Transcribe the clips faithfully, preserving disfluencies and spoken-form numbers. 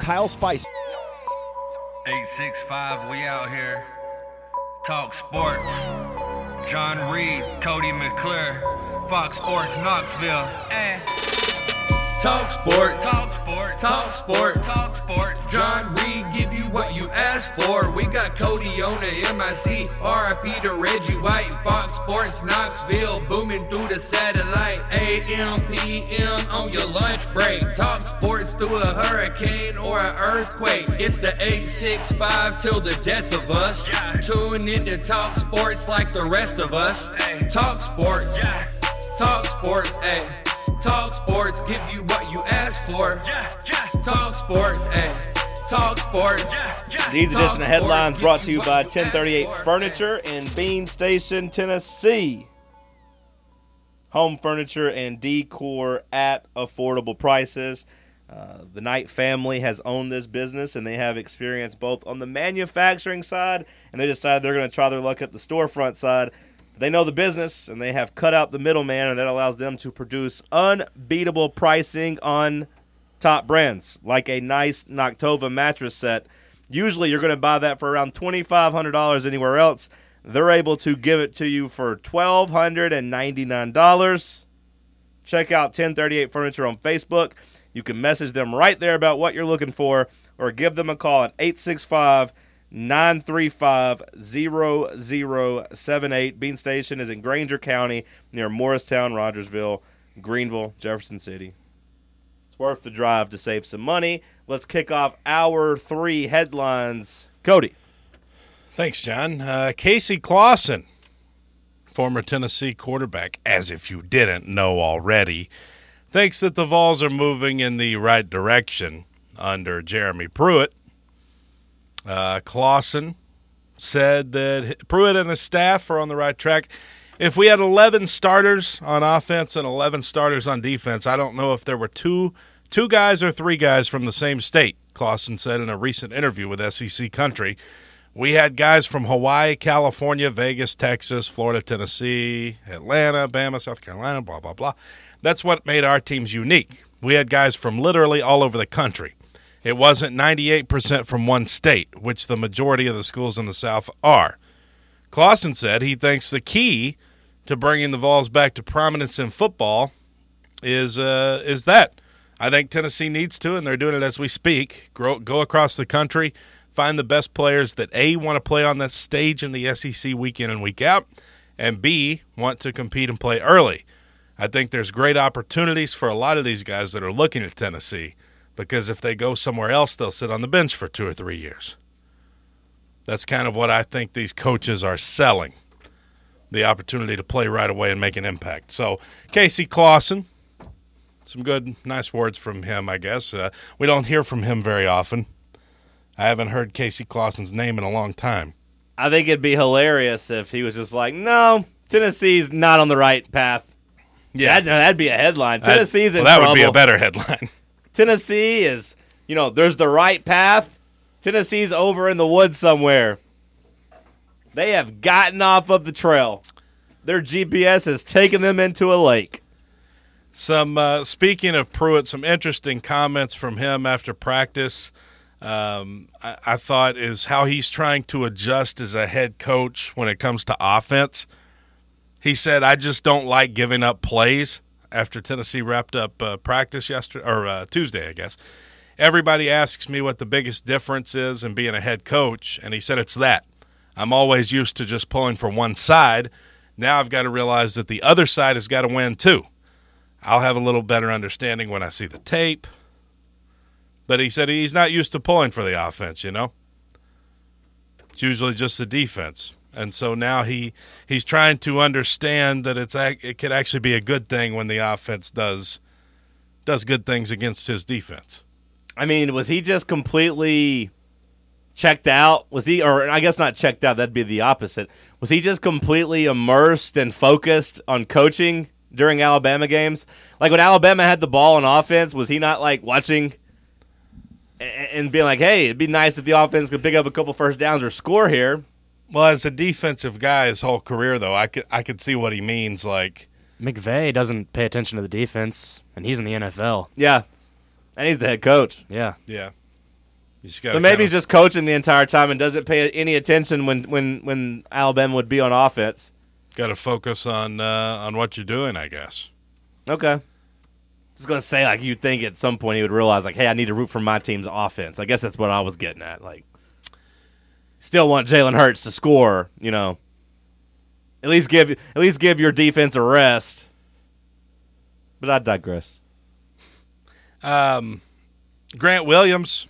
Kyle Spicer. eight six five, we out here. Talk sports. John Reed, Cody McClure, Fox Sports Knoxville. Eh. Talk sports. Talk sports. Talk sports. Talk sports. John Reed give you what you asked for. We got Cody on the M I C, R I P to Reggie White, Fox Sports Knoxville, booming through the satellite, A M, P M on your lunch break. Talk sports through a hurricane or an earthquake. It's the eight six five till the death of us. Yeah. Tune in to Talk Sports like the rest of us. Hey. Talk sports. Yeah. Talk sports, ayy. Talk sports, give you what you asked for. Yeah, yeah. Talk sports, ayy. Talk sports. Yeah, yeah. These Talk edition of headlines sports, brought give to you you by what you ten thirty-eight asked for. Furniture in Bean Station, Tennessee. Home furniture and decor at affordable prices. Uh, the Knight family has owned this business, and they have experience both on the manufacturing side, and they decided they're going to try their luck at the storefront side. They know the business, and they have cut out the middleman, and that allows them to produce unbeatable pricing on top brands, like a nice Noctova mattress set. Usually you're going to buy that for around twenty-five hundred dollars anywhere else. They're able to give it to you for one thousand two hundred ninety-nine dollars. Check out ten thirty-eight Furniture on Facebook. You can message them right there about what you're looking for, or give them a call at eight six five, nine three five, zero zero seven eight. Bean Station is in Granger County near Morristown, Rogersville, Greenville, Jefferson City. It's worth the drive to save some money. Let's kick off hour three headlines. Cody. Thanks, John. Uh, Casey Clausen, former Tennessee quarterback, as if you didn't know already, thinks that the Vols are moving in the right direction under Jeremy Pruitt. Uh, Clausen said that Pruitt and his staff are on the right track. If we had eleven starters on offense and eleven starters on defense, I don't know if there were two two guys or three guys from the same state, Clausen said in a recent interview with S E C Country. We had guys from Hawaii, California, Vegas, Texas, Florida, Tennessee, Atlanta, Bama, South Carolina, blah, blah, blah. That's what made our teams unique. We had guys from literally all over the country. It wasn't ninety-eight percent from one state, which the majority of the schools in the South are. Clausen said he thinks the key to bringing the Vols back to prominence in football is uh, is that. I think Tennessee needs to, and they're doing it as we speak, grow, go across the country, find the best players that, A, want to play on that stage in the S E C week in and week out, and B, want to compete and play early. I think there's great opportunities for a lot of these guys that are looking at Tennessee, because if they go somewhere else, they'll sit on the bench for two or three years. That's kind of what I think these coaches are selling, the opportunity to play right away and make an impact. So Casey Clausen, some good, nice words from him, I guess. Uh, we don't hear from him very often. I haven't heard Casey Clausen's name in a long time. I think it'd be hilarious if he was just like, no, Tennessee's not on the right path. Yeah, That'd, that'd be a headline. Tennessee's well, in that trouble. would be a better headline. Tennessee is, you know, there's the right path. Tennessee's over in the woods somewhere. They have gotten off of the trail. Their G P S has taken them into a lake. Some uh, speaking of Pruitt, some interesting comments from him after practice. Um, I, I thought is how he's trying to adjust as a head coach when it comes to offense. He said, "I just don't like giving up plays." After Tennessee wrapped up uh, practice yesterday or uh, Tuesday, I guess. Everybody asks me what the biggest difference is in being a head coach, and he said it's that. I'm always used to just pulling for one side. Now I've got to realize that the other side has got to win too. I'll have a little better understanding when I see the tape. But he said he's not used to pulling for the offense, you know. It's usually just the defense. And so now he he's trying to understand that it's it could actually be a good thing when the offense does does good things against his defense. I mean, was he just completely checked out? Was he, or I guess not checked out, that'd be the opposite. Was he just completely immersed and focused on coaching during Alabama games? Like when Alabama had the ball on offense, was he not like watching and being like, hey, it'd be nice if the offense could pick up a couple first downs or score here? Well, as a defensive guy his whole career, though, I could, I could see what he means. Like McVay doesn't pay attention to the defense, and he's in the N F L. Yeah, and he's the head coach. Yeah. Yeah. So maybe kinda... he's just coaching the entire time and doesn't pay any attention when, when, when Alabama would be on offense. Got to focus on uh, on what you're doing, I guess. Okay. I was going to say, like, you'd think at some point he would realize, like, hey, I need to root for my team's offense. I guess that's what I was getting at. Like, still want Jalen Hurts to score, you know. At least give at least give your defense a rest. But I digress. Um, Grant Williams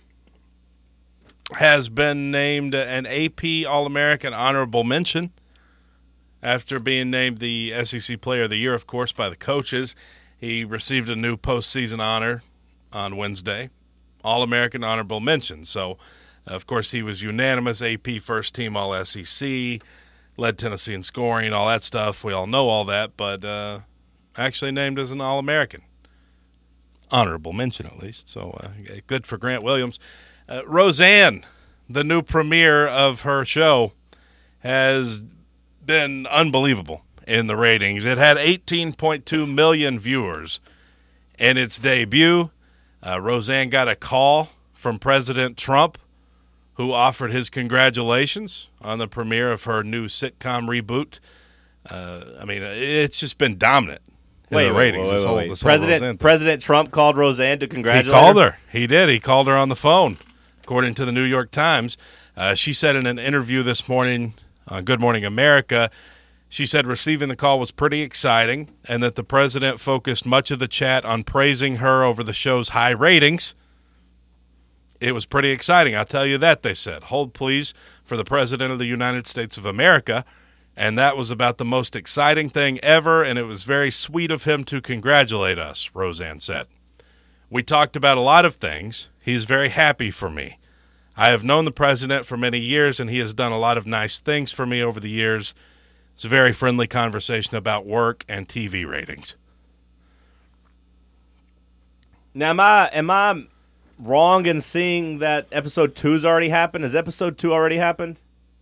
has been named an A P All-American honorable mention after being named the S E C Player of the Year, of course, by the coaches. He received a new postseason honor on Wednesday, All-American honorable mention. So, of course, he was unanimous A P first team All S E C, led Tennessee in scoring, all that stuff. We all know all that, but uh, actually named as an All-American. Honorable mention, at least. So, uh, good for Grant Williams. Uh, Roseanne, the new premiere of her show, has been unbelievable in the ratings. It had eighteen point two million viewers in its debut. Uh, Roseanne got a call from President Trump, who offered his congratulations on the premiere of her new sitcom reboot. Uh, I mean, it's just been dominant in wait, the wait, ratings. Wait, this wait, whole, wait. this President President Trump called Roseanne to congratulate He called her? her. He did. He called her on the phone, according to the New York Times. Uh, she said in an interview this morning on Good Morning America, she said receiving the call was pretty exciting and that the president focused much of the chat on praising her over the show's high ratings. It was pretty exciting, I'll tell you that, they said. Hold, please, for the President of the United States of America. And that was about the most exciting thing ever, and it was very sweet of him to congratulate us, Roseanne said. We talked about a lot of things. He's very happy for me. I have known the president for many years, and he has done a lot of nice things for me over the years. It's a very friendly conversation about work and T V ratings. Now, am I... Am I wrong in seeing that episode two's already happened? Has episode two already happened?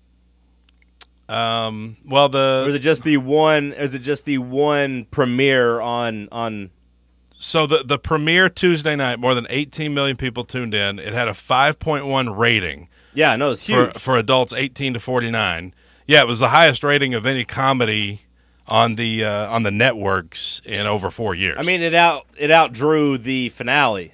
Um, well, the or is it just the one? Or is it just the one premiere on on? So the the premiere Tuesday night, more than eighteen million people tuned in. It had a five point one rating. Yeah, no, it's huge for, for adults eighteen to forty-nine. Yeah, it was the highest rating of any comedy on the uh, on the networks in over four years. I mean, it out it outdrew the finale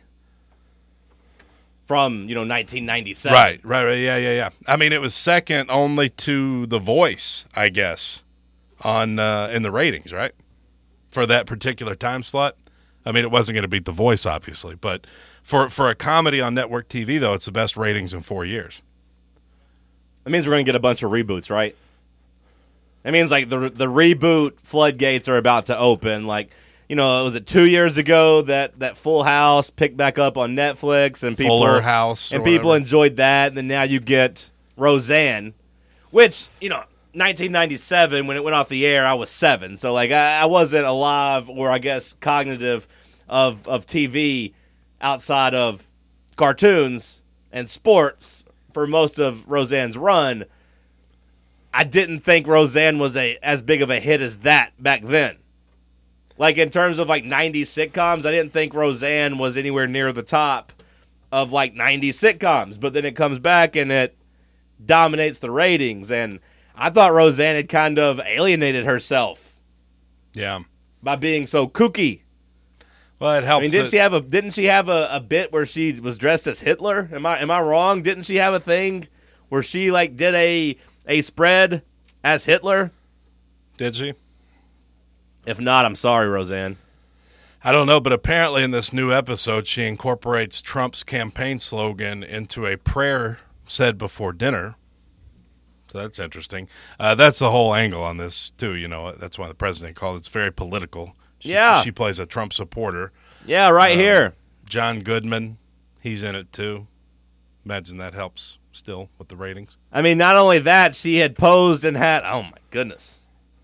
from, you know, nineteen ninety-seven. Right, right, right, yeah, yeah, yeah. I mean, it was second only to The Voice, I guess, on uh, in the ratings, right? For that particular time slot. I mean, it wasn't going to beat The Voice, obviously, but for for a comedy on network T V, though, it's the best ratings in four years. That means we're going to get a bunch of reboots, right? That means, like, the the reboot floodgates are about to open, like... You know, was it two years ago that, that Full House picked back up on Netflix and people Fuller House and people whatever. enjoyed that, and then now you get Roseanne, which, you know, nineteen ninety-seven when it went off the air, I was seven, so like I, I wasn't alive or I guess cognitive of of T V outside of cartoons and sports for most of Roseanne's run. I didn't think Roseanne was a as big of a hit as that back then. Like, in terms of, like, nineties sitcoms, I didn't think Roseanne was anywhere near the top of, like, nineties sitcoms. But then it comes back and it dominates the ratings. And I thought Roseanne had kind of alienated herself. Yeah. By being so kooky. Well, it helps. I mean, didn't that- she have a didn't she have a, a bit where she was dressed as Hitler? Am I am I wrong? Didn't she have a thing where she, like, did a a spread as Hitler? Did she? If not, I'm sorry, Roseanne. I don't know, but apparently in this new episode, she incorporates Trump's campaign slogan into a prayer said before dinner. So that's interesting. Uh, that's the whole angle on this, too. You know, that's why the president called it. It's very political. She, Yeah. She plays a Trump supporter. Yeah, right Um, here. John Goodman, he's in it, too. Imagine that helps still with the ratings. I mean, not only that, she had posed and had, oh my goodness.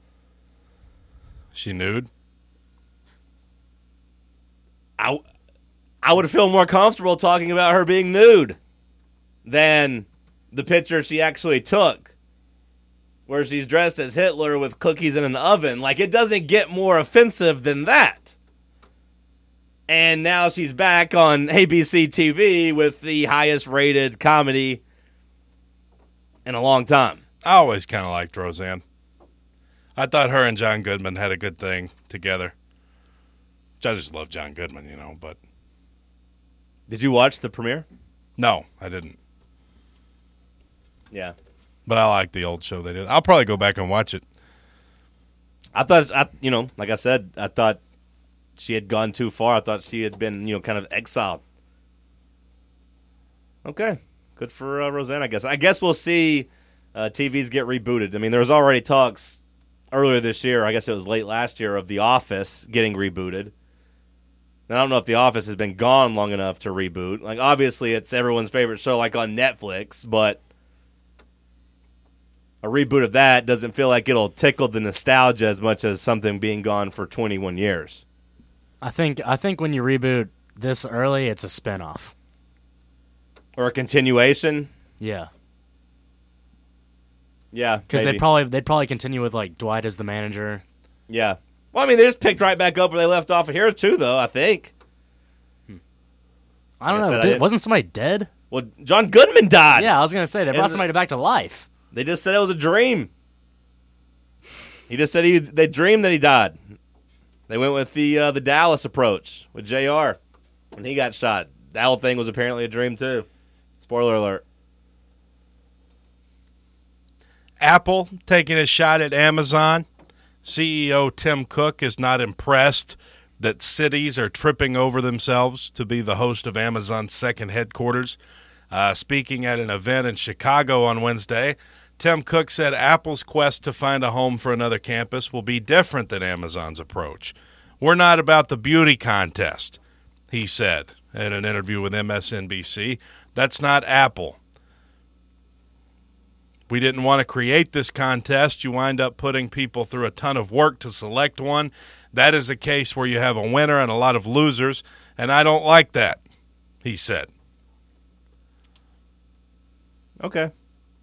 She nude? I, I would feel more comfortable talking about her being nude than the picture she actually took where she's dressed as Hitler with cookies in an oven. Like, it doesn't get more offensive than that. And now she's back on A B C T V with the highest rated comedy in a long time. I always kind of liked Roseanne. I thought her and John Goodman had a good thing together. I just love John Goodman, you know, but... Did you watch the premiere? No, I didn't. Yeah. But I like the old show they did. I'll probably go back and watch it. I thought, I, you know, like I said, I thought she had gone too far. I thought she had been, you know, kind of exiled. Okay. Good for uh, Roseanne, I guess. I guess we'll see uh, T Vs get rebooted. I mean, there was already talks earlier this year, I guess it was late last year, of The Office getting rebooted. And I don't know if The Office has been gone long enough to reboot. Like, obviously, it's everyone's favorite show, like on Netflix, but a reboot of that doesn't feel like it'll tickle the nostalgia as much as something being gone for twenty-one years. I think I think when you reboot this early, it's a spinoff. Or a continuation. Yeah, Yeah, because maybe. they'd probably they'd probably continue with like Dwight as the manager. Yeah. Well, I mean, they just picked right back up where they left off here, too, though, I think. I don't Like I know. said, I Did, didn't- wasn't somebody dead? Well, John Goodman died. Yeah, I was gonna say they And brought the- somebody back to life. They just said it was a dream. He just said he they dreamed that he died. They went with the uh, the Dallas approach with J R when he got shot. That whole thing was apparently a dream, too. Spoiler alert. Apple taking a shot at Amazon. C E O Tim Cook is not impressed that cities are tripping over themselves to be the host of Amazon's second headquarters. Uh, speaking at an event in Chicago on Wednesday, Tim Cook said Apple's quest to find a home for another campus will be different than Amazon's approach. We're not about the beauty contest, he said in an interview with M S N B C. That's not Apple. We didn't want to create this contest. You wind up putting people through a ton of work to select one. That is a case where you have a winner and a lot of losers, and I don't like that, he said. Okay.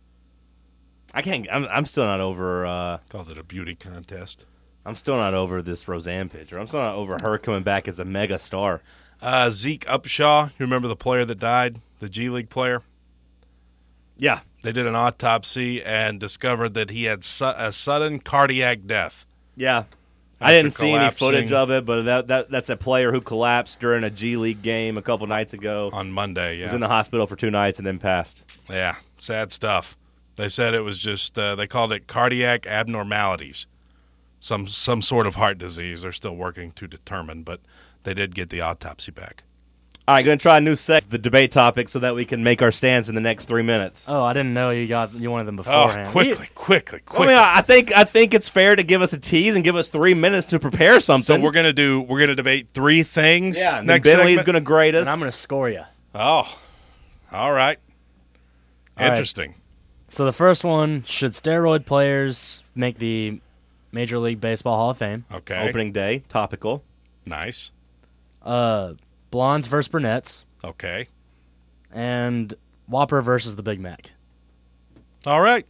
I can't. I'm, I'm still not over. Uh, Called it a beauty contest. I'm still not over this Roseanne picture. I'm still not over her coming back as a mega star. Uh, Zeke Upshaw, you remember the player that died, the G League player? Yeah. They did an autopsy and discovered that he had su- a sudden cardiac death. Yeah. I didn't After see any collapsing. footage of it, but that, that that's a player who collapsed during a G League game a couple nights ago. On Monday, He was yeah. in the hospital for two nights and then passed. Yeah, sad stuff. They said it was just, uh, they called it cardiac abnormalities. Some some sort of heart disease. They're still working to determine, but they did get the autopsy back. All right, going to try a new sec, the debate topic, so that we can make our stance in the next three minutes. Oh, I didn't know you got you wanted them Oh, beforehand. quickly, quickly, I quickly. mean, I think I think it's fair to give us a tease and give us three minutes to prepare something. So we're gonna do we're gonna debate three things. yeah, and next then Bentley's segment? going to grade us. and I'm going to score you. Oh, all right. All right. Interesting. So the first one: should steroid players make the Major League Baseball Hall of Fame? Okay. Opening day, topical. Nice. Uh, blondes versus brunettes, Okay. and Whopper versus the Big Mac. All right.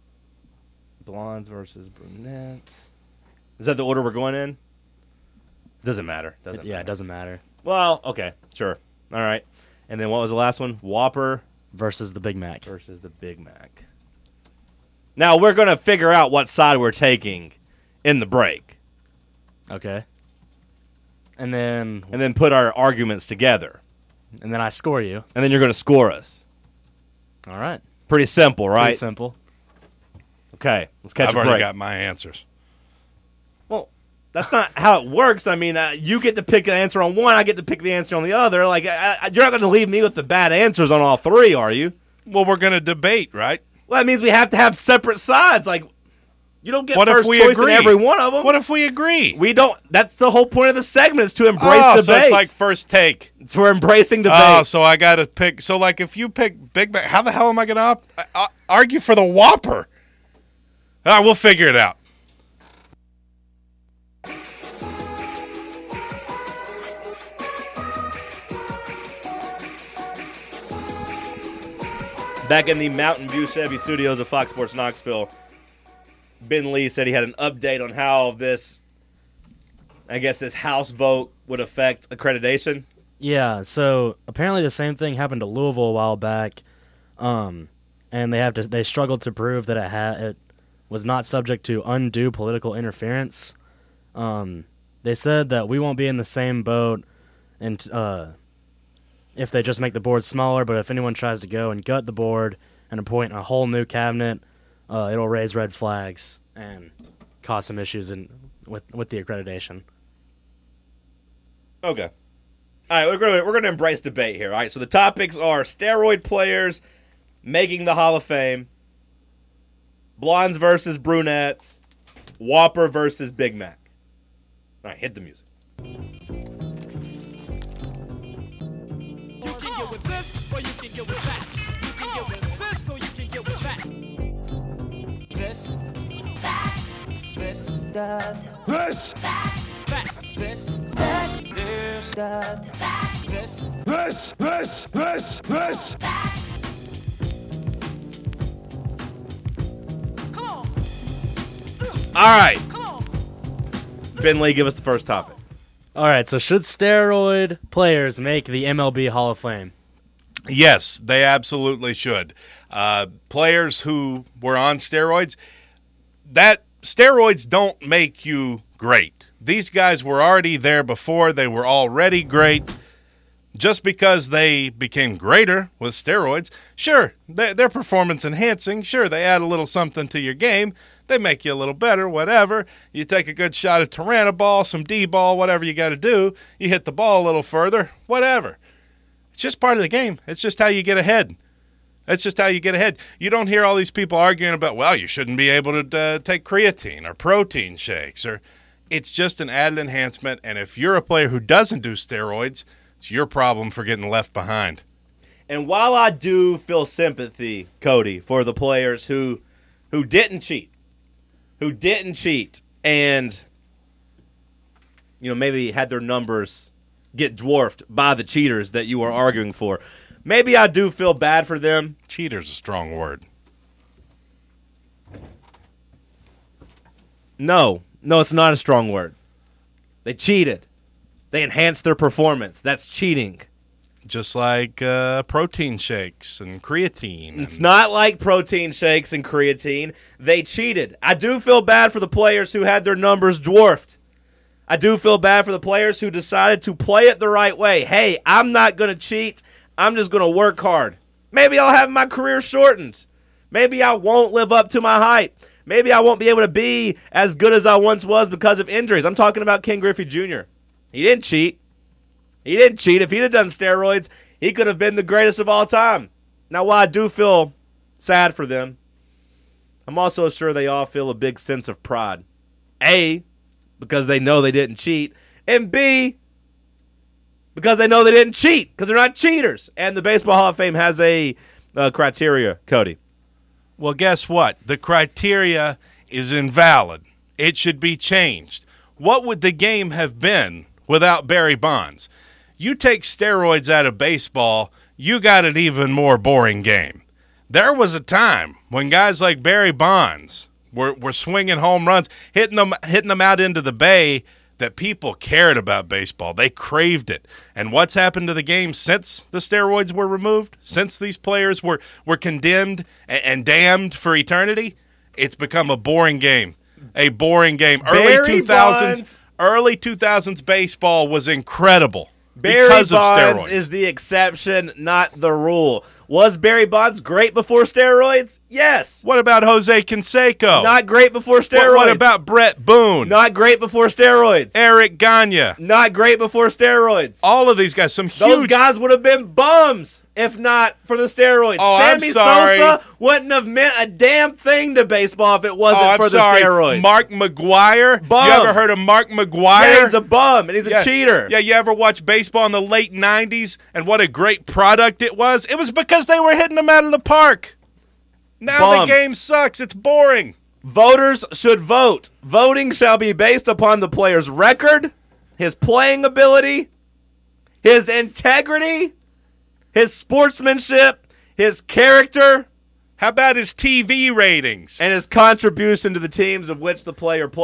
Blondes versus brunettes. Is that the order we're going in? Doesn't matter. Doesn't yeah, matter. it doesn't matter. Well, okay, sure. All right. And then what was the last one? Whopper Versus the Big Mac. versus the Big Mac. Now we're going to figure out what side we're taking in the break Okay. And then and then put our arguments together. and then I score you. And then you're going to score us. All right. Pretty simple, right? Pretty simple. Okay, let's catch I've a already break. got my answers. Well, that's not how it works. I mean, uh, you get to pick an answer on one, I get to pick the answer on the other. Like, I, I, you're not going to leave me with the bad answers on all three, are you? Well, we're gonna debate, right? Well, that means we have to have separate sides. Like, you don't get What if first we choice agree? in every one of them. What if we agree? we don't. That's the whole point of the segment is to embrace oh, debate. so it's like first take. It's we're embracing debate. Oh, so I got to pick. So, like, if you pick Big Mac, how the hell am I going to up, uh, argue for the Whopper? All right, we'll figure it out. Back in the Mountain View Chevy studios of Fox Sports Knoxville, Ben Lee said he had an update on how this I guess this House vote would affect accreditation. Yeah, so apparently the same thing happened to Louisville a while back, um, and they have to they struggled to prove that it had it was not subject to undue political interference. Um, they said that we won't be in the same boat, and uh, if they just make the board smaller, but if anyone tries to go and gut the board and appoint a whole new cabinet, uh, it'll raise red flags and cause some issues in with with the accreditation. Okay. All right, we're going we're going to embrace debate here. All right, so the topics are steroid players making the Hall of Fame, blondes versus brunettes, Whopper versus Big Mac. All right, hit the music. You can get with this, or you can get with that. You can get with this, or you can get with that. This, that, this, that, this, that, this, that, this, that, this, this, this, this, this. Come on. All right, Come on. Ben Lee, give us the first topic. All right, so should steroid players make the M L B Hall of Fame? Yes, they absolutely should. Uh, players who were on steroids, that steroids don't make you great. These guys were already there before. They were already great. Just because they became greater with steroids, sure, they're, they're performance enhancing. Sure, they add a little something to your game. They make you a little better, whatever. You take a good shot at Tyrannoball, some D-ball, whatever you got to do. You hit the ball a little further, whatever. It's just part of the game. It's just how you get ahead. That's just how you get ahead. You don't hear all these people arguing about, well, you shouldn't be able to uh, take creatine or protein shakes. Or it's just an added enhancement, and if you're a player who doesn't do steroids, it's your problem for getting left behind. And while I do feel sympathy, Cody, for the players who who didn't cheat, who didn't cheat, and you know maybe had their numbers get dwarfed by the cheaters that you are arguing for, maybe I do feel bad for them. Cheater's a strong word. No, no, it's not a strong word. They cheated. They enhanced their performance. That's cheating. Just like uh, protein shakes and creatine. And It's not like protein shakes and creatine. They cheated. I do feel bad for the players who had their numbers dwarfed. I do feel bad for the players who decided to play it the right way. Hey, I'm not going to cheat. I'm just going to work hard. Maybe I'll have my career shortened. Maybe I won't live up to my height. Maybe I won't be able to be as good as I once was because of injuries. I'm talking about Ken Griffey Junior He didn't cheat. He didn't cheat. If he'd have done steroids, he could have been the greatest of all time. Now, while I do feel sad for them, I'm also sure they all feel a big sense of pride. A, because they know they didn't cheat, and B, because they know they didn't cheat, because they're not cheaters. And the Baseball Hall of Fame has a uh, criteria, Cody. Well, guess what? The criteria is invalid. It should be changed. What would the game have been without Barry Bonds? You take steroids out of baseball, you got an even more boring game. There was a time when guys like Barry Bonds were, were swinging home runs, hitting them, hitting them out into the bay, that people cared about baseball. They craved it. And what's happened to the game since the steroids were removed, since these players were, were condemned and, and damned for eternity? It's become a boring game. A boring game. Early Barry two thousands, Bonds. early two thousands baseball was incredible Barry because of Bonds steroids. is the exception, not the rule. Was Barry Bonds great before steroids? Yes. What about Jose Canseco? Not great before what, steroids. what about Brett Boone? Not great before steroids. Eric Gagne? Not great before steroids. All of these guys, some huge. Those guys would have been bums if not for the steroids. Oh, I'm Sammy sorry. Sosa wouldn't have meant a damn thing to baseball if it wasn't oh, I'm for sorry. the steroids. Mark McGuire? Bum. You ever heard of Mark McGuire? Yeah, he's a bum and he's a Yeah. cheater. Yeah, you ever watch baseball in the late nineties and what a great product it was? It was because they were hitting them out of the park. Now Bums. the game sucks. It's boring. Voters should vote. Voting shall be based upon the player's record, his playing ability, his integrity, his sportsmanship, his character, How about his T V ratings? and his contribution to the teams of which the player played.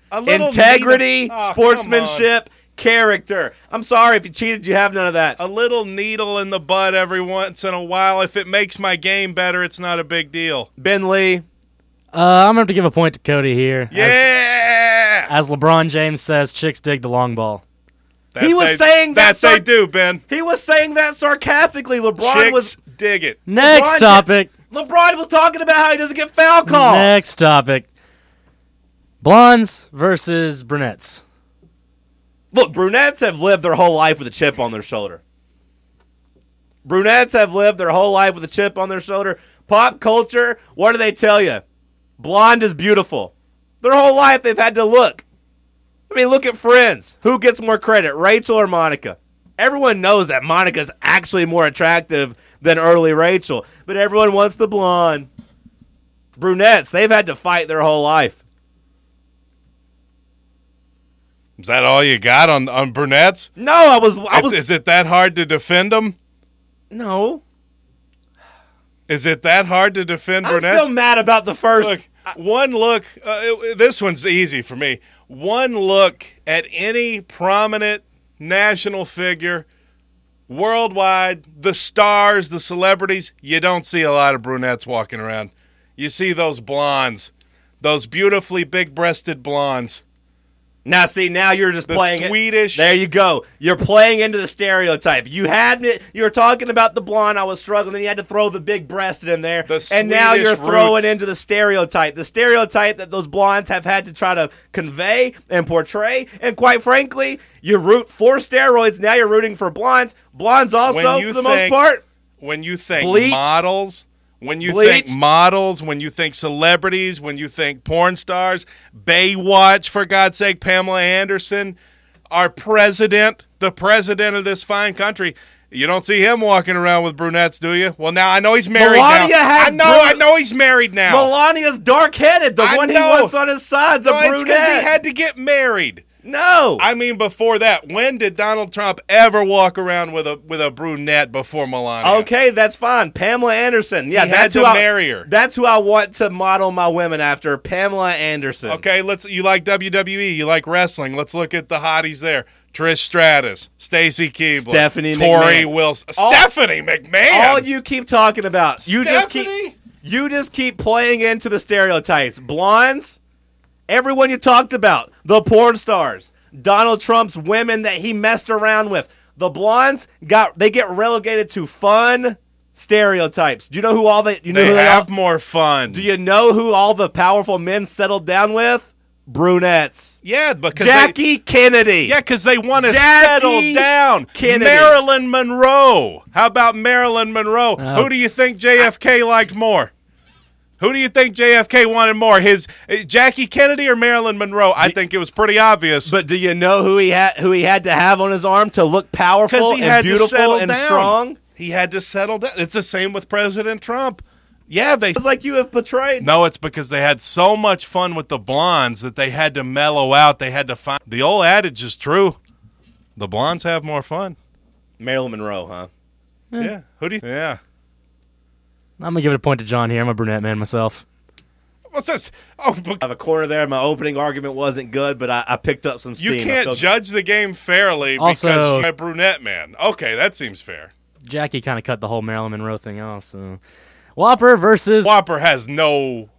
A little integrity, needle- oh, sportsmanship, character. I'm sorry if you cheated, you have none of that. A little needle in the butt every once in a while. If it makes my game better, it's not a big deal. Ben Lee. Uh, I'm gonna have to give a point to Cody here. Yeah. As, as LeBron James says, chicks dig the long ball. That He was they- saying that, that sar- they do, Ben. He was saying that sarcastically. LeBron Chicks was dig it. Next LeBron topic. LeBron was talking about how he doesn't get foul calls. Next topic. Blondes versus brunettes. Look, brunettes have lived their whole life with a chip on their shoulder. Brunettes have lived their whole life with a chip on their shoulder. Pop culture, what do they tell you? Blonde is beautiful. Their whole life they've had to look. I mean, look at Friends. Who gets more credit, Rachel or Monica? Everyone knows that Monica's actually more attractive than early Rachel, but everyone wants the blonde. Brunettes, they've had to fight their whole life. Is that all you got on, on brunettes? No, I was I It's- was is it that hard to defend them? No. Is it that hard to defend I'm brunettes? still mad about the first. Look, one look, uh, it- this one's easy for me. One look at any prominent national figure, worldwide, the stars, the celebrities, you don't see a lot of brunettes walking around. You see those blondes, those beautifully big-breasted blondes. Now, see, now you're just The playing it. Swedish- There you go. You're playing into the stereotype. You had me. You were talking about the blonde. I was struggling. Then you had to throw the big breasted in there. The and now Swedish you're throwing roots. into the stereotype. The stereotype that those blondes have had to try to convey and portray. And quite frankly, you root for steroids. Now you're rooting for blondes. Blondes also, When you for the most think- part. When you think Bleach. models, when you Bleach. think models, when you think celebrities, when you think porn stars, Baywatch, for God's sake, Pamela Anderson, our president, the president of this fine country, you don't see him walking around with brunettes, do you? Well, now I know he's married Melania now. has I know, I brun- know he's married now. Melania's dark-headed. The I one he know. wants on his side's a no, it's because brunette. he had to get married. no. I mean, before that, when did Donald Trump ever walk around with a with a brunette before Melania? Okay, that's fine. Pamela Anderson. Yeah, He that's had who to I, marry her. That's who I want to model my women after. Pamela Anderson. Okay, let's. You like W W E? You like wrestling? Let's look at the hotties there: Trish Stratus, Stacy Keibler, Stephanie Tori McMahon. Wilson, All- Stephanie McMahon. All you keep talking about. You just keep. Stephanie? You just keep playing into the stereotypes. Blondes. Everyone you talked about. The porn stars. Donald Trump's women that he messed around with. The blondes got. They get relegated to fun stereotypes. Do you know who all the? You know They who they have all, more fun. Do you know who all the powerful men settled down with? Brunettes. Yeah, because they, Jackie Kennedy. yeah, because they want to Jackie settle down. Kennedy. Marilyn Monroe. How about Marilyn Monroe? Uh, Who do you think J F K liked more? Who do you think J F K wanted more? His uh, Jackie Kennedy or Marilyn Monroe? I think it was pretty obvious. But do you know who he had who he had to have on his arm to look powerful Because and he had to beautiful settle and down. strong? He had to settle down. It's the same with President Trump. Yeah, they. It's like you have portrayed. No, it's because they had so much fun with the blondes that they had to mellow out. They had to find. The old adage is true. The blondes have more fun. Marilyn Monroe, huh? Yeah. Who do you? Yeah. I'm gonna give it a point to John here. I'm a brunette man myself. What's this? Oh, but I have a corner there. My opening argument wasn't good, but I, I picked up some steam. you I can't feel- judge the game fairly Also- because you're a brunette man. Okay, that seems fair. Jackie kind of cut the whole Marilyn Monroe thing off. So, Whopper versus Whopper has no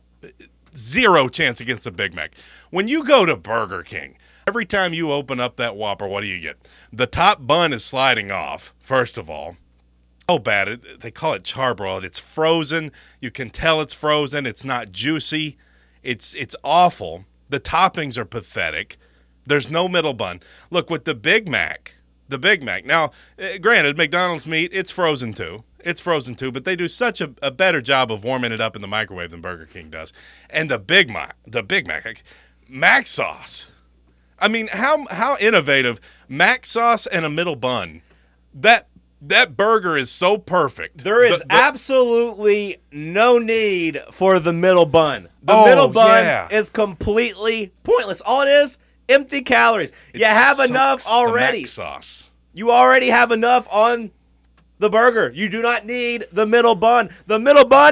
zero chance against a Big Mac. When you go to Burger King, every time you open up that Whopper, what do you get? The top bun is sliding off, first of all. Oh, bad. It, they call it charbroiled. It's frozen. You can tell it's frozen. It's not juicy. It's it's awful. The toppings are pathetic. There's no middle bun. Look, with the Big Mac, the Big Mac. Now, uh, granted, McDonald's meat, it's frozen too. It's frozen too, but they do such a, a better job of warming it up in the microwave than Burger King does. And the Big Mac, the Big Mac, like, Mac sauce. I mean, how how innovative. Mac sauce and a middle bun. That that burger is so perfect. There is The- the- absolutely no need for the middle bun. The Oh, middle bun yeah. is completely pointless. All it is, empty calories. You it have sucks, enough the already. Mac sauce. You already have enough on the burger. You do not need the middle bun. The middle bun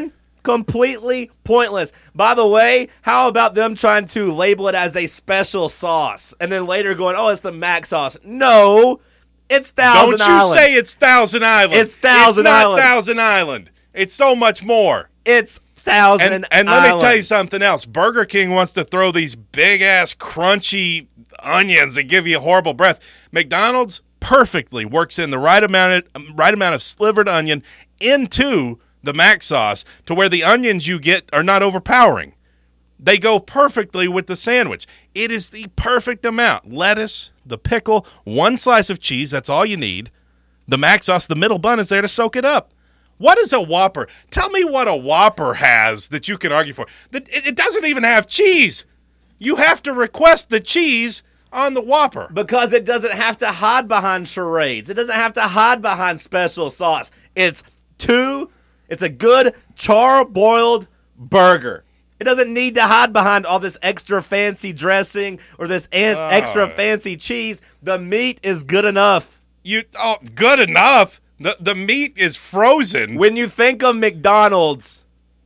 Completely pointless. By the way, how about them trying to label it as a special sauce and then later going, oh, it's the Mac sauce? No, it's Thousand Don't you Island. say it's Thousand Island. It's Thousand it's not Island. Thousand Island. It's so much more. It's Thousand And, and Island. let me tell you something else. Burger King wants to throw these big-ass, crunchy onions that give you horrible breath. McDonald's perfectly works in the right amount of, right amount of slivered onion into the Mac sauce to where the onions you get are not overpowering. They go perfectly with the sandwich. It is the perfect amount. Lettuce, the pickle, one slice of cheese, that's all you need. The Mac sauce, the middle bun is there to soak it up. What is a Whopper? Tell me what a Whopper has that you can argue for. That It it doesn't even have cheese. You have to request the cheese on the Whopper. Because it doesn't have to hide behind charades. It doesn't have to hide behind special sauce. It's two, it's a good char-boiled burger. It doesn't need to hide behind all this extra fancy dressing or this an- Uh. extra fancy cheese. The meat is good enough. You oh, good enough. The the meat is frozen. When you think of McDonald's,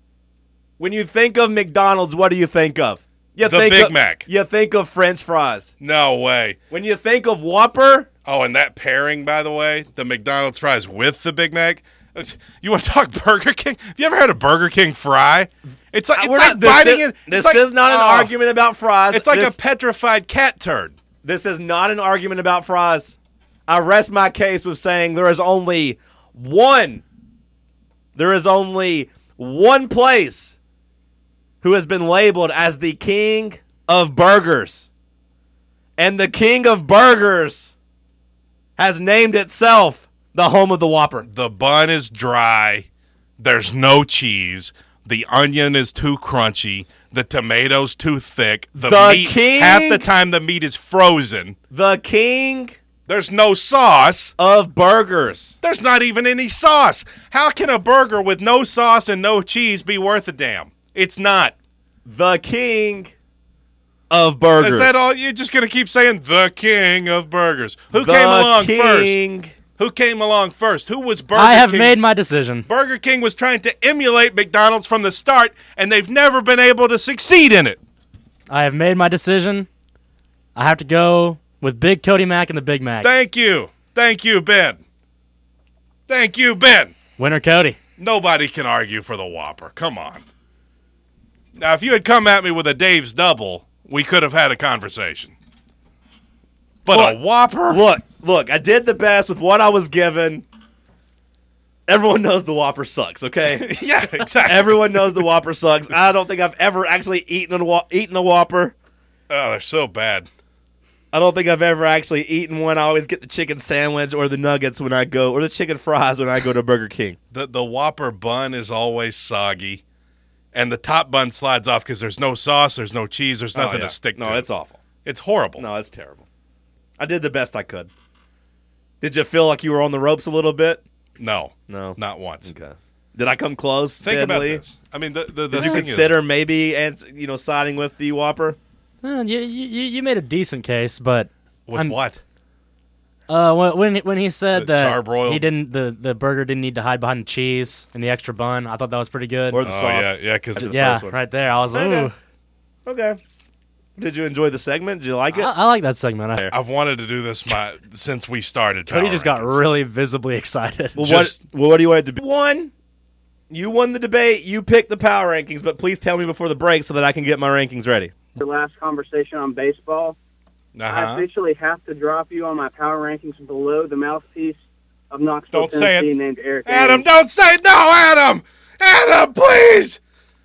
when you think of McDonald's, what do you think of? You The think Big of, Mac. You think of French fries. No way. When you think of Whopper, Oh, and that pairing, by the way, the McDonald's fries with the Big Mac. You want to talk Burger King? Have you ever had a Burger King fry? It's like it's we're like not- this biting is, it. This it's like, is not an oh, argument about fries. It's like this, a petrified cat turd. This is not an argument about fries. I rest my case with saying there is only one. There is only one place who has been labeled as the king of burgers. And the king of burgers has named itself the home of the Whopper. The bun is dry. There's no cheese. The onion is too crunchy. The tomato's too thick. The, The meat, king- half the time the meat is frozen. The king There's no sauce. of burgers. There's not even any sauce. How can a burger with no sauce and no cheese be worth a damn? It's not. The king of burgers. Is that all? You're just going to keep saying the king of burgers. Who the came along first? king. Who came along first? Who was Burger I have King? made my decision. Burger King was trying to emulate McDonald's from the start, and they've never been able to succeed in it. I have made my decision. I have to go with Big Cody Mac and the Big Mac. Thank you. Thank you, Ben. Thank you, Ben. Winner Cody. Nobody can argue for the Whopper. Come on. Now, if you had come at me with a Dave's Double, we could have had a conversation. But Look, a Whopper? Look, look, I did the best with what I was given. Everyone knows the Whopper sucks, okay? Yeah, exactly. Everyone knows the Whopper sucks. I don't think I've ever actually eaten a, Wha- eaten a Whopper. Oh, they're so bad. I don't think I've ever actually eaten one. I always get the chicken sandwich or the nuggets when I go, or the chicken fries when I go to Burger King. The the Whopper bun is always soggy, and the top bun slides off because there's no sauce, there's no cheese, there's nothing Oh, yeah. to stick No, to. it's awful. It's horrible. No, it's terrible. I did the best I could. Did you feel like you were on the ropes a little bit? No, No. not once. Okay. Did I come close? Think Ben about Lee? this. I mean, the the, the Did you thing consider is, maybe ans- you know siding with the Whopper? Uh, you, you, you made a decent case, but with I'm- what? uh, when when he- when he said The that charbroiled? he didn't the, the burger didn't need to hide behind the cheese and the extra bun, I thought that was pretty good. Or the Oh sauce? yeah, yeah. Because the yeah, first one. right there. I was Okay. ooh. Okay. Did you enjoy the segment? Did you like it? I, I like that segment. I, I've wanted to do this my since we started. Cody Power just got Rankings. really visibly excited. well, just- what, well, what do you want it to be? One, you won the debate. You picked the power rankings, but please tell me before the break so that I can get my rankings ready. The last conversation on baseball, I Uh-huh. officially have to drop you on my power rankings below the mouthpiece of Knoxville, Don't say Tennessee, it. named Eric. Adam, Ainge. don't say no, Adam. Adam, please.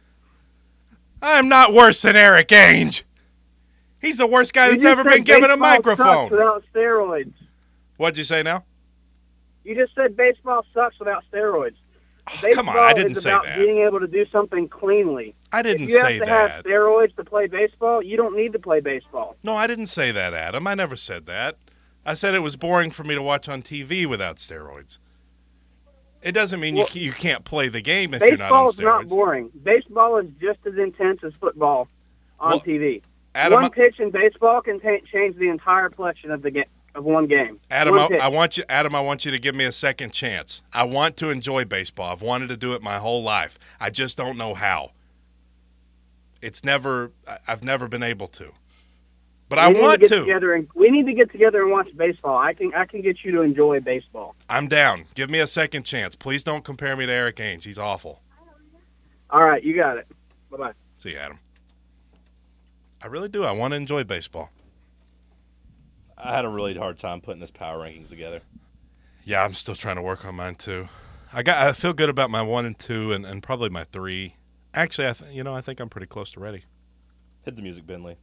I'm not worse than Eric Ainge. He's the worst guy You that's just ever said been given a baseball microphone. sucks without steroids. What'd you say now? You just said baseball sucks without steroids. Oh, come on, I didn't is say about that. being able to do something cleanly. I didn't If you say have to that. have steroids to play baseball, you don't need to play baseball. No, I didn't say that, Adam. I never said that. I said it was boring for me to watch on T V without steroids. It doesn't mean Well, you you can't play the game if you're not on Baseball is steroids. not boring. Baseball is just as intense as football on Well, T V. Adam, One pitch in baseball can ta- change the entire complexion of the ga- of one game. Adam, One I, pick. I want you, Adam. I want you to give me a second chance. I want to enjoy baseball. I've wanted to do it my whole life. I just don't know how. It's never. I- I've never been able to. But I We need want to. Get to. Together and, we need to get together and watch baseball. I can I can get you to enjoy baseball. I'm down. Give me a second chance. Please don't compare me to Eric Ainge. He's awful. All right, you got it. Bye-bye. See you, Adam. I really do. I want to enjoy baseball. I had a really hard time putting this power rankings together. Yeah, I'm still trying to work on mine too. I got. I feel good about my one and two, and, and probably my three. Actually, I th- you know I think I'm pretty close to ready. Hit the music, Bentley.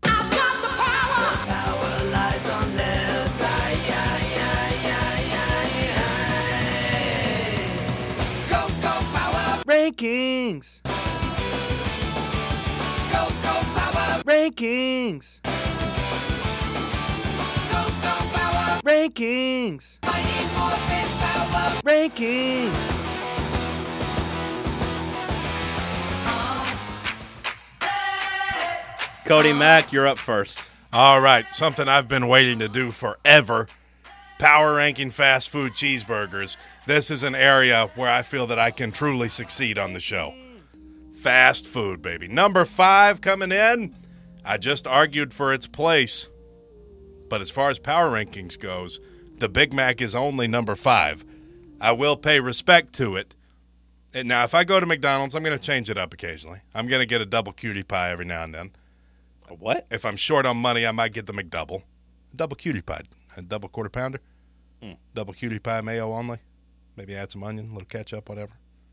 Rankings. Rankings. Rankings. Rankings. Cody Mack, you're up first. All right, something I've been waiting to do forever. Power ranking fast food cheeseburgers. This is an area where I feel that I can truly succeed on the show. Fast food, baby. Number five coming in. I just argued for its place. But as far as power rankings goes, the Big Mac is only number five. I will pay respect to it. And now, if I go to McDonald's, I'm going to change it up occasionally. I'm going to get a double cutie pie every now and then. A what? If I'm short on money, I might get the McDouble. Double cutie pie. A double quarter pounder. Hmm. Double cutie pie mayo only. Maybe add some onion, a little ketchup, whatever.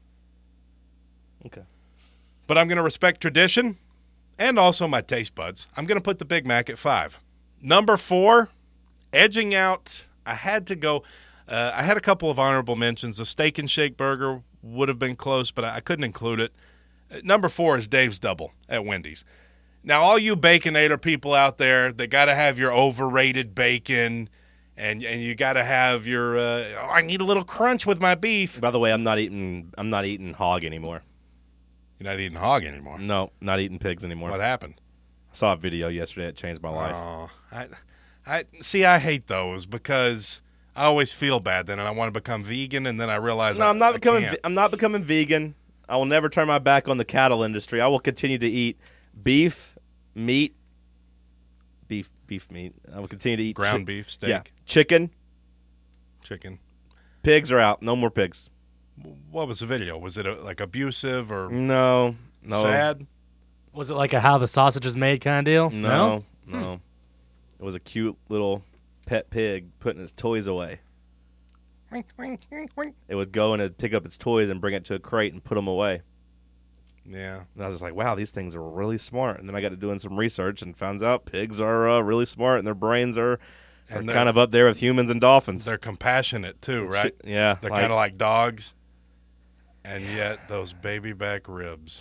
Okay. But I'm going to respect tradition and also my taste buds. I'm going to put the Big Mac at five. Number four, edging out, I had to go. Uh, I had a couple of honorable mentions. The Steak and Shake Burger would have been close, but I, I couldn't include it. Uh, number four is Dave's Double at Wendy's. Now, all you Baconator people out there, they got to have your overrated bacon, and and you got to have your. Uh, oh, I need a little crunch with my beef. By the way, I'm not eating. I'm not eating hog anymore. You're not eating hog anymore. No, not eating pigs anymore. What happened? I saw a video yesterday that changed my life. Oh, I, I see. I hate those because I always feel bad then, and I want to become vegan, and then I realize No, I, I'm not I becoming. can't. ve- I'm not becoming vegan. I will never turn my back on the cattle industry. I will continue to eat beef, meat, beef, beef meat. I will continue to eat Ground chi- beef, steak, Yeah, chicken. chicken. Pigs are out. No more pigs. What was the video? Was it uh like abusive or No, no, sad? Was it like a how the sausage is made kind of deal? no, no. It was a cute little pet pig putting its toys away. Wink, wink, wink, wink. It would go and it'd pick up its toys and bring it to a crate and put them away. Yeah. And I was just like, wow, these things are really smart. And then I got to doing some research and found out pigs are uh, really smart and their brains are, are And they're- kind of up there with humans and dolphins. They're compassionate too, right? Shit, yeah, They're like- kind of like dogs, and yet those baby back ribs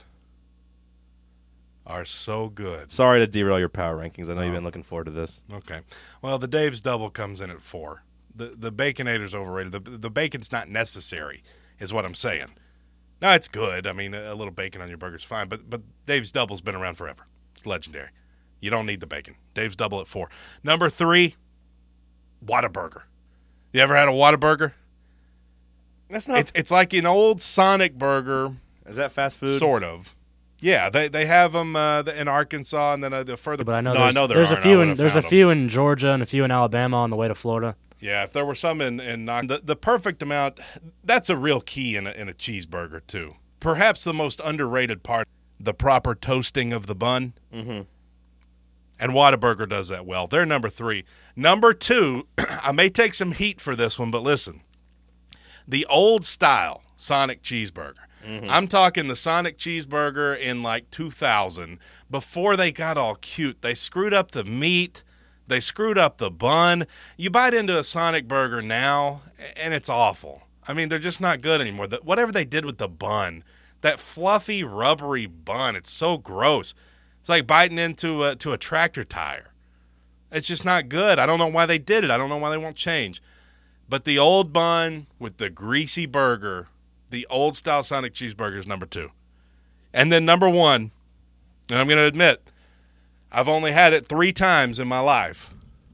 are so good. Sorry to derail your power rankings. I know you've been looking forward to this. Okay. Well, the Dave's Double comes in at four. The the Baconator's overrated. The the bacon's not necessary, is what I'm saying. No, it's good. I mean, a, a little bacon on your burger's fine, but but Dave's Double's been around forever. It's legendary. You don't need the bacon. Dave's Double at four. Number three, Whataburger. You ever had a Whataburger? That's not. It's it's like an old Sonic burger, Is that fast food? sort of. Yeah, they they have them uh, in Arkansas, and then uh, the further. But I know no, there's, I know there there's a aren't. I few would in have there's a found 'em. few in Georgia and a few in Alabama on the way to Florida. Yeah, if there were some in, in Knox, the, the perfect amount, that's a real key in a, in a cheeseburger, too. Perhaps the most underrated part, the proper toasting of the bun. Mm-hmm. And Whataburger does that well. They're number three. Number two, I may take some heat for this one, but listen. The old style Sonic cheeseburger. Mm-hmm. I'm talking the Sonic cheeseburger in like two thousand, before they got all cute. They screwed up the meat. They screwed up the bun. You bite into a Sonic burger now, and it's awful. I mean, they're just not good anymore. The, whatever they did with the bun, that fluffy, rubbery bun, it's so gross. It's like biting into a, to a tractor tire. It's just not good. I don't know why they did it. I don't know why they won't change. But the old bun with the greasy burger, the old-style Sonic cheeseburger is number two. And then number one, and I'm going to admit, I've only had it three times in my life.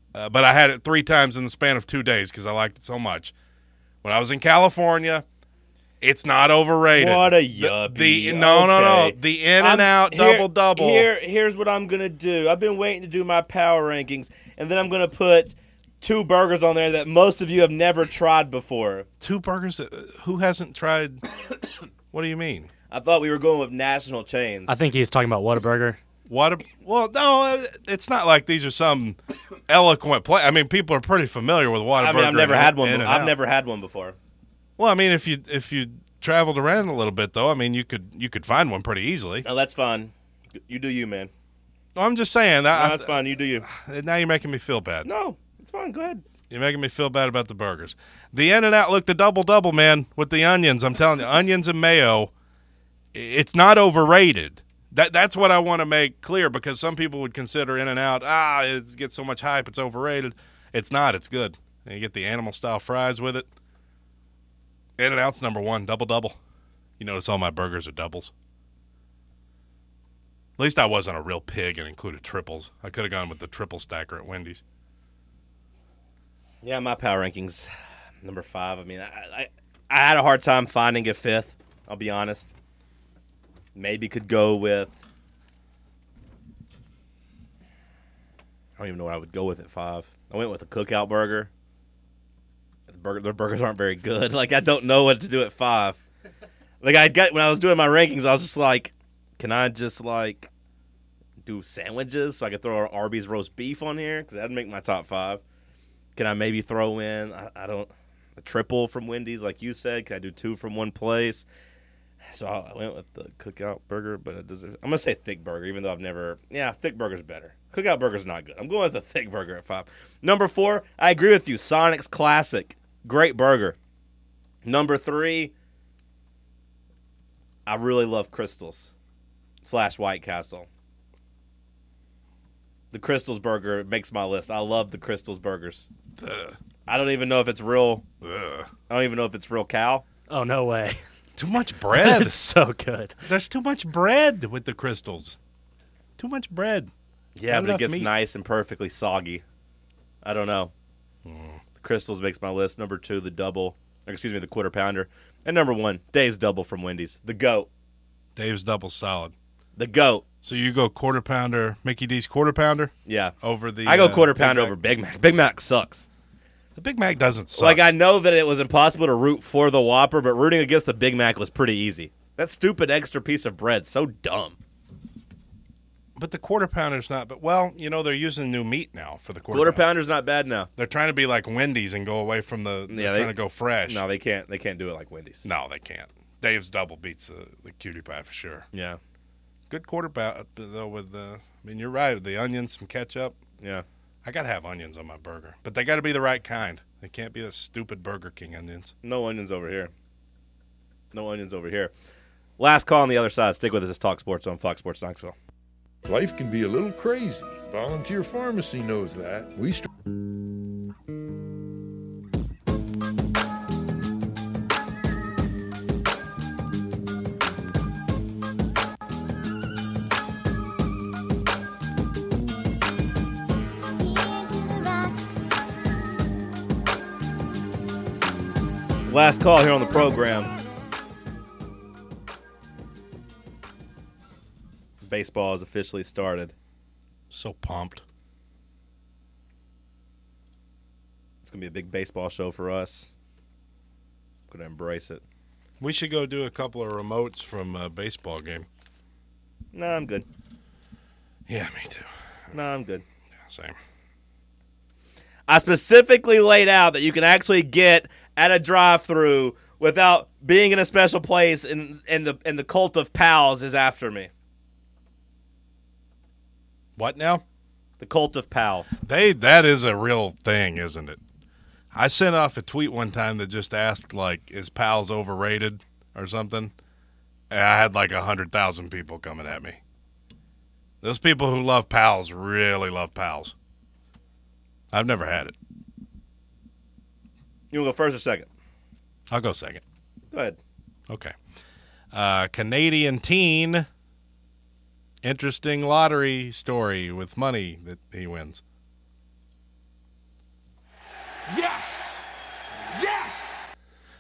uh, but I had it three times in the span of two days because I liked it so much. When I was in California, it's not overrated. What a The, yuppie. the no, no, no. Okay. The In-N-Out I'm- here- double double. Here, here's what I'm gonna do. I've been waiting to do my power rankings, and then I'm gonna put two burgers on there that most of you have never tried before. Two burgers. uh, Who hasn't tried? What do you mean? I thought we were going with national chains. I think he's talking about Whataburger. What? A, well, no, it's not like these are some eloquent play. I mean, people are pretty familiar with Whataburger. I mean, I've never and had one. In-N-Out. I've never had one before. Well, I mean, if you if you traveled around a little bit, though, I mean, you could you could find one pretty easily. No, that's fine. You do you, man. No, I'm just saying No, that. that's fine. You do you. Now you're making me feel bad. No, it's fine. Go ahead. You're making me feel bad about the burgers. The In-N-Out looked the double double, man, with the onions. I'm telling you, onions and mayo. It's not overrated. That that's what I want to make clear because some people would consider In-N-Out ah it gets so much hype it's overrated. It's not. It's good. And you get the animal style fries with it. In-N-Out's number one, double double. You notice all my burgers are doubles. At least I wasn't a real pig and included triples. I could have gone with the triple stacker at Wendy's. Yeah, my power rankings, number five. I mean, I, I I had a hard time finding a fifth. I'll be honest. Maybe could go with. I don't even know what I would go with at five. I went with a cookout burger. The burger, their burgers aren't very good. Like I don't know what to do at five. Like I got when I was doing my rankings, I was just like, can I just like do sandwiches so I could throw Arby's roast beef on here because that'd make my top five. Can I maybe throw in, I, I don't, a triple from Wendy's like you said? Can I do two from one place? So I went with the cookout burger, but it doesn't, I'm going to say thick burger, even though I've never, yeah, thick burger's better. Cookout burger's not good. I'm going with the thick burger at five. Number four, I agree with you, Sonic's Classic. Great burger. Number three, I really love Crystals slash White Castle. The Crystals burger makes my list. I love the Crystals burgers. Ugh. I don't even know if it's real. Ugh. I don't even know if it's real cow. Oh, no way. Too much bread. It's so good. There's too much bread with the Crystals. Too much bread. Yeah, Not but it enough gets meat. nice and perfectly soggy. I don't know. The Crystals makes my list. Number two, the double. Or excuse me, the quarter pounder. And number one, Dave's double from Wendy's. The GOAT. Dave's double solid. The GOAT. So you go quarter pounder, Mickey D's quarter pounder Yeah. over the. I go uh, quarter Big pounder Mac? over Big Mac. Big Mac sucks. The Big Mac doesn't suck. Like, I know that it was impossible to root for the Whopper, but rooting against the Big Mac was pretty easy. That stupid extra piece of bread, so dumb. But the quarter pounder's not. But well, you know they're using new meat now for the quarter, Quarter pounder. pounder's not bad now. They're trying to be like Wendy's and go away from the. They're Yeah, they- trying to go fresh. No, they can't. They can't do it like Wendy's. No, they can't. Dave's double beats the, the cutie pie for sure. Yeah, Good quarter pounder though. With the, I mean, you're right. The onions, some ketchup. yeah. I gotta have onions on my burger, but they gotta be the right kind. They can't be the stupid Burger King onions. No onions over here. No onions over here. Last call on the other side. Stick with us. It's Talk Sports on Fox Sports Knoxville. Life can be a little crazy. Volunteer Pharmacy knows that. We st- Last call here on the program. Baseball has officially started. So pumped. It's going to be a big baseball show for us. Going to embrace it. We should go do a couple of remotes from a baseball game. No, I'm good. Yeah, me too. No, I'm good. Yeah, same. I specifically laid out that you can actually get at a drive-through without being in a special place, and, and the and the cult of pals is after me. What now? The cult of pals. They that is a real thing, isn't it? I sent off a tweet one time that just asked like, "Is pals overrated?" or something, and I had like a hundred thousand people coming at me. Those people who love pals really love pals. I've never had it. You want to go first or second? I'll go second. Go ahead. Okay. Uh, Canadian teen. Interesting lottery story with money that he wins.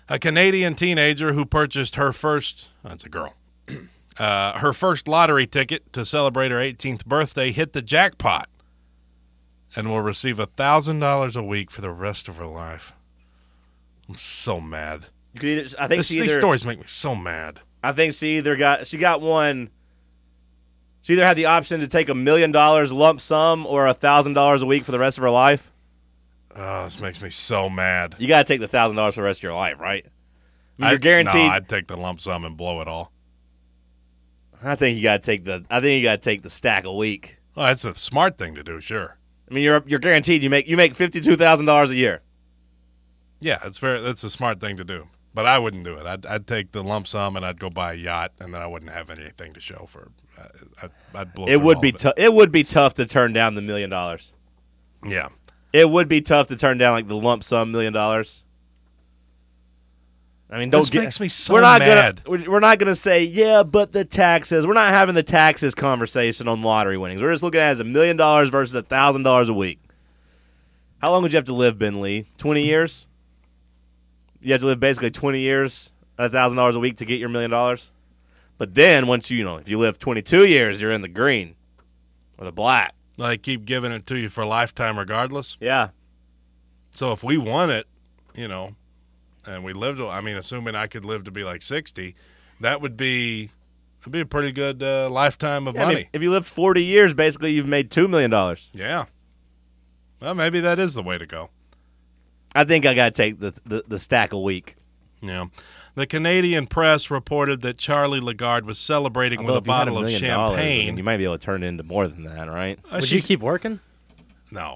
A Canadian teenager who purchased her first, that's a girl, uh, her first lottery ticket to celebrate her eighteenth birthday hit the jackpot and will receive one thousand dollars a week for the rest of her life. I'm so mad. You could either, I think This, she these either, stories make me so mad. I think she either got she got one. She either had the option to take a million dollars lump sum or a thousand dollars a week for the rest of her life. Oh, this makes me so mad. You got to take the thousand dollars for the rest of your life, right? I mean, you're I'd- guaranteed. No, I'd take the lump sum and blow it all. I think you got to take the. I think you got to take the stack a week. Well, that's a smart thing to do, sure. I mean, you're you're guaranteed you make you make fifty two thousand dollars a year. Yeah, it's very. That's a smart thing to do. But I wouldn't do it. I'd, I'd take the lump sum and I'd go buy a yacht, and then I wouldn't have anything to show for. Uh, I'd, I'd blow. It through would all be of it. tough. It would be tough to turn down the million dollars. Yeah. It would be tough to turn down like the lump sum million dollars. I mean, don't This get, makes me so we're not mad. Gonna, we're we're not going to say, yeah, but the taxes. We're not having the taxes conversation on lottery winnings. We're just looking at it as a million dollars versus a thousand dollars a week. How long would you have to live, Ben Lee? Twenty years. You have to live basically twenty years at a thousand dollars a week to get your million dollars. But then once you, you know, if you live twenty-two years, you're in the green or the black. Like keep giving it to you for a lifetime, regardless. Yeah. So if we won it, you know, and we lived, I mean, assuming I could live to be like sixty, that would be, that'd be a pretty good uh, lifetime of Yeah, I money. mean, if you lived forty years, basically you've made two million dollars. Yeah. Well, maybe that is the way to go. I think I got to take the, the the stack a week. Yeah. The Canadian press reported that Charlie Lagarde was celebrating Although with a if you had bottle of million dollars, I champagne. mean, you might be able to turn it into more than that, right? Uh, Would you she's- keep working? No.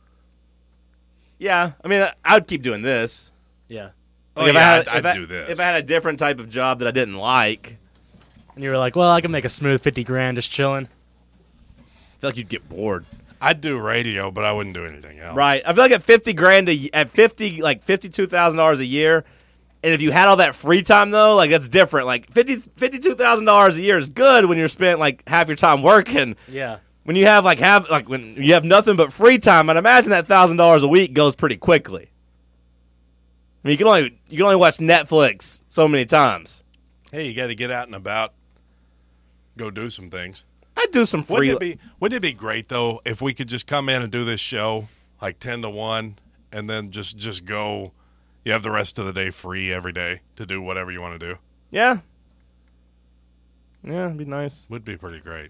Yeah, I mean, I would keep doing this. Yeah. Oh, Like, if I yeah, had- I'd, if I'd I- do this. If I had a different type of job that I didn't like, And you were like, well, I can make a smooth fifty grand just chilling. I feel like you'd get bored. I'd do radio, but I wouldn't do anything else. Right. I feel like at fifty grand a, at fifty like fifty two thousand dollars a year, and if you had all that free time though, like that's different. Like fifty fifty two thousand dollars a year is good when you're spent like half your time working. Yeah. When you have like have like when you have nothing but free time, I'd imagine that thousand dollars a week goes pretty quickly. I mean, you can only you can only watch Netflix so many times. Hey, you got to get out and about, go do some things. I'd do some free. Wouldn't it be Wouldn't it be great though if we could just come in and do this show like ten to one, and then just just go? You have the rest of the day free every day to do whatever you want to do. Yeah. Yeah, it'd be nice. Would be pretty great.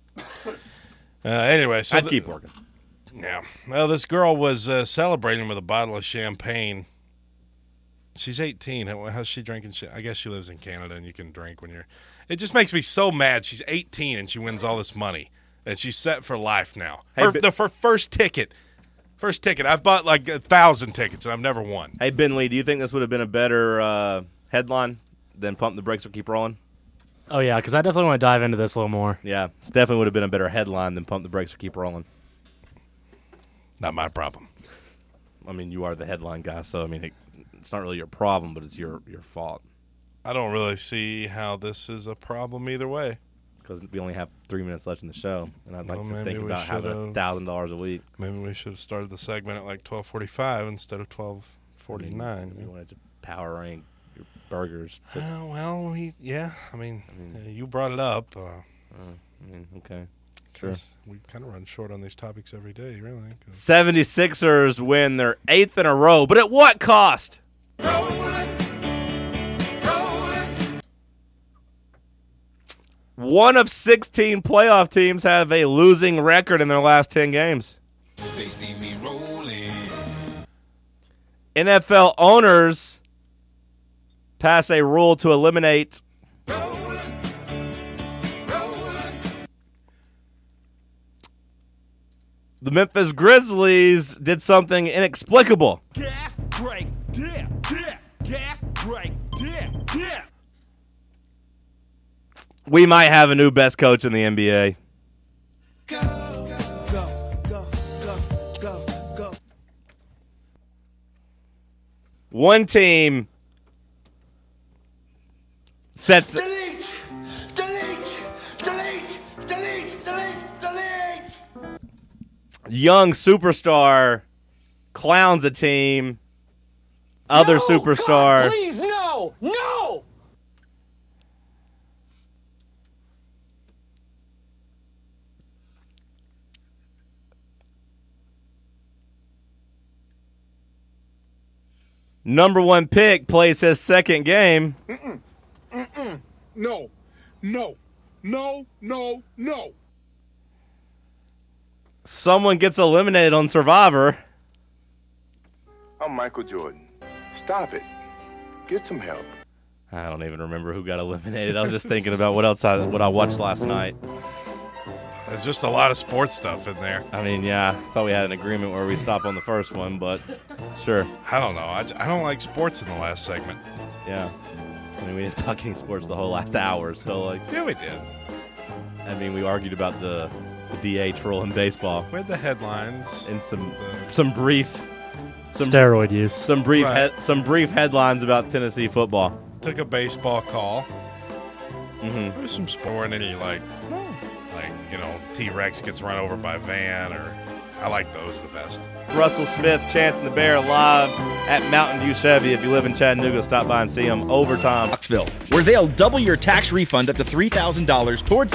Uh, anyway, so I'd the- keep working. Yeah. Well, this girl was uh, celebrating with a bottle of champagne. She's eighteen. How- How's she drinking? Shit? I guess she lives in Canada, and you can drink when you're. It just makes me so mad. She's eighteen, and she wins all this money, and she's set for life now. Hey, Her, but- the for first ticket, first ticket. I've bought like a thousand tickets, and I've never won. Hey, Ben Lee, do you think this would have been a better uh, headline than Pump the Brakes or Keep Rolling? Oh, yeah, because I definitely want to dive into this a little more. Yeah, it definitely would have been a better headline than Pump the Brakes or Keep Rolling. Not my problem. I mean, you are the headline guy, so I mean, it, it's not really your problem, but it's your your fault I don't really see how this is a problem either way. because we only have three minutes left in the show, and I'd like Well, to maybe think we about having a should've- thousand dollars a week. Maybe we should have started the segment at like twelve forty-five instead of twelve We forty-nine. wanted to power rank your burgers. But, Uh, well, we yeah. I mean, uh, you brought it up. Uh, I mean, okay, sure. 'cause we kind of run short on these topics every day, really. 'cause- seventy-sixers win their eighth in a row, but at what cost? One of sixteen playoff teams have a losing record in their last ten games. They see me rolling. N F L owners pass a rule to eliminate the Memphis Grizzlies did something inexplicable. Gas, brake, dip, dip. Gas, brake, dip, dip. We might have a new best coach in the N B A. Go, go, go, go, go. One team sets Delete, delete, delete, delete, delete, delete. young superstar clowns a team. Other superstar Please, no. Number one pick plays his second game. Mm-mm. Mm-mm. No. No. No. No. No. Someone gets eliminated on Survivor. I'm Michael Jordan. Stop it. Get some help. I don't even remember who got eliminated. I was just thinking about what else I what I watched last night. There's just a lot of sports stuff in there. I mean, yeah, I thought we had an agreement where we stop on the first one, but sure. I don't know. I, I don't like sports in the last segment. Yeah. I mean, we didn't talk any sports the whole last hour, so like. Yeah, we did. I mean, we argued about the, the D H rule in baseball. We had the headlines and some the... some brief some, steroid use. Some brief right. he- some brief headlines about Tennessee football. Took a baseball call. Mm-hmm. There's some sport in it, like, like you know, T-Rex gets run over by a van, or I like those the best. Russell Smith, Chance and the Bear live at Mountain View Chevy. If you live in Chattanooga, stop by and see them. Overtime. Knoxville, where they'll double your tax refund up to three thousand dollars towards